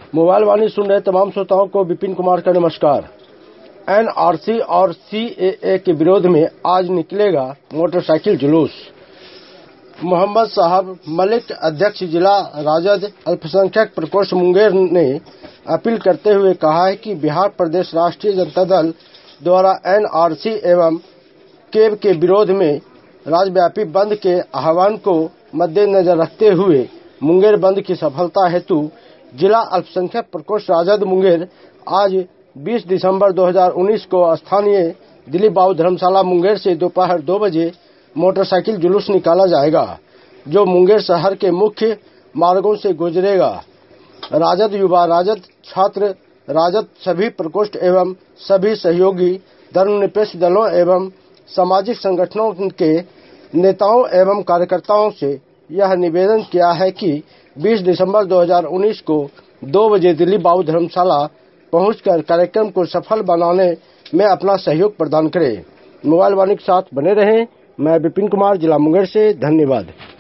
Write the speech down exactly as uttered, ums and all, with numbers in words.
Mobile वाणी सुन रहे तमाम श्रोताओं को विपिन कुमार का नमस्कार। एनआरसी और सीएए के विरोध में आज निकलेगा मोटरसाइकिल जुलूस। मोहम्मद साहब मलिक, अध्यक्ष जिला राजद अल्पसंख्यक प्रकोष्ठ मुंगेर ने अपील करते हुए कहा है कि बिहार प्रदेश राष्ट्रीय जनता दल द्वारा एनआरसी एवं केब के विरोध में राज्यव्यापी बंद के आह्वान को मद्देनजर रखते हुए मुंगेर बंद की सफलता हेतु जिला अल्पसंख्यक प्रकोष्ठ राजद मुंगेर आज बीस दिसंबर दो हज़ार उन्नीस को स्थानीय दिलीप बाबू धर्मशाला मुंगेर से दोपहर दो बजे मोटरसाइकिल जुलूस निकाला जाएगा, जो मुंगेर शहर के मुख्य मार्गों से गुजरेगा। राजद युवा, राजद छात्र, राजद सभी प्रकोष्ठ एवं सभी सहयोगी धर्मनिरपेक्ष दलों एवं सामाजिक संगठनों के नेताओं एवं कार्यकर्ताओं से यह निवेदन किया है कि बीस दिसंबर दो हज़ार उन्नीस को दो बजे दिलीप बाबू धर्मशाला पहुंचकर कार्यक्रम को सफल बनाने में अपना सहयोग प्रदान करें। मोबाइल वाणी के साथ बने रहें। मैं विपिन कुमार, जिला मुंगेर से। धन्यवाद।